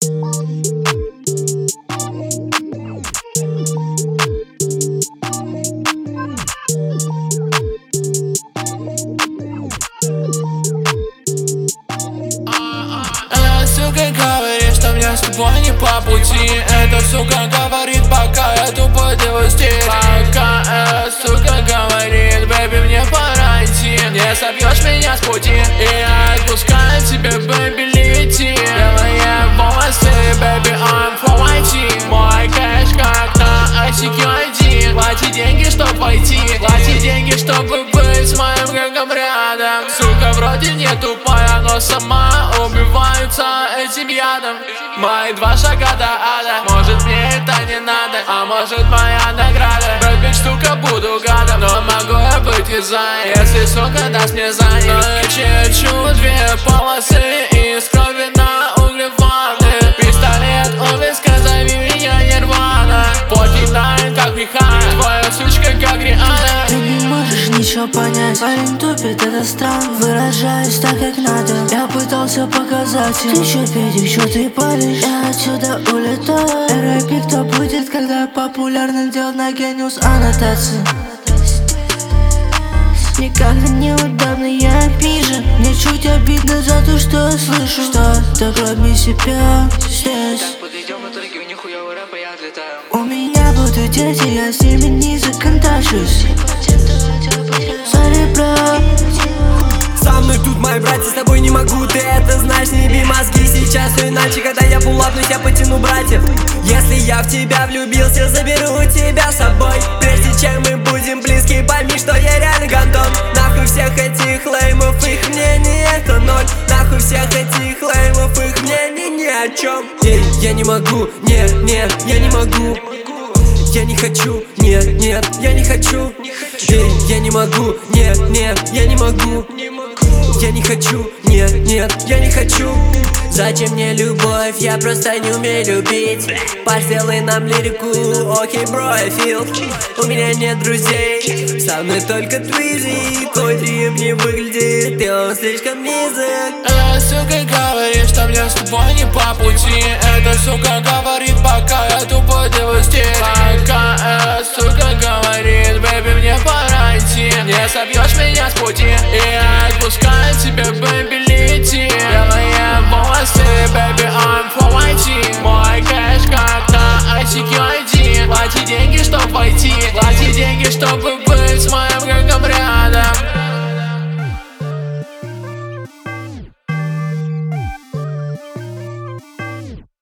Сука говорит, что мне с тобой не по пути. Эта сука говорит, пока я тупо делаю стиль. Пока эта сука говорит, бэби, мне пора идти. Не собьешь меня с пути, и я отпускаю тебя, бэби, лети. Белые волосы, бэби, I'm for IT. Мой кэш как на ICQ-ID. Плати деньги, чтоб войти, плати деньги, чтобы быть с моим гэнгом рядом. Сука вроде не тупая, но сама убивается этим ядом. Мои 2 шага до ада. Может мне это не надо, а может моя награда. Брэд, штука, буду гадом, но могу я быть и за, если сука даст мне за них. Но я чечу 2 полосы из крови на углеводы. Пистолет у виска, зови меня Нирвана. Покидаем как меха, твоя сучка как Риhanna. Ты не можешь ничего понять, парень тупит, это странно. Выражаюсь так как надо, я пытался показать. Ты чё, педик, чё ты палишь? Я отсюда улетаю. рэп, кто будет, когда популярным делать на гениус аннотации. Мне как-то неудобно, я пижен. Мне чуть обидно за то, что я слышу. Что ты кроме себя здесь? Подойдем в итоге, нихуевый рэп, и я отлетаю. У меня будут дети, я с ними не законтачусь. Sorry, bro. Со мной тут мои братья, с тобой не могу, ты это знаешь. Не еби мозги сейчас, все иначе, когда я пулапнусь, я потяну братьев. Если я в тебя влюбился, заберу тебя с собой. Прежде чем мы будем близки, пойми, что я реально гандон. Нахуй всех этих леймов, их мнение это ноль. Нахуй всех этих леймов, их мнение ни о чем. Эй, я не могу, нет, нет, я не могу. Я не хочу, нет, нет, я не хочу. Эй, я не могу, нет, нет, я не могу. Я не хочу, нет, нет, я не хочу. Зачем мне любовь, я просто не умею любить. Паш, сделай нам лирику, окей, бро, I feel. У меня нет друзей, со мной только твизи. Твой дрим не выглядит, и он слишком низок. Эта сука говорит, что мне с тобой не по пути. Эта сука говорит, пока я тупо делаю стиль. Пока эта сука говорит, бэби, мне пора идти. Не собьешь меня с пути, и я отпускаю тебя, бэби, лети. Белые волосы, бэби,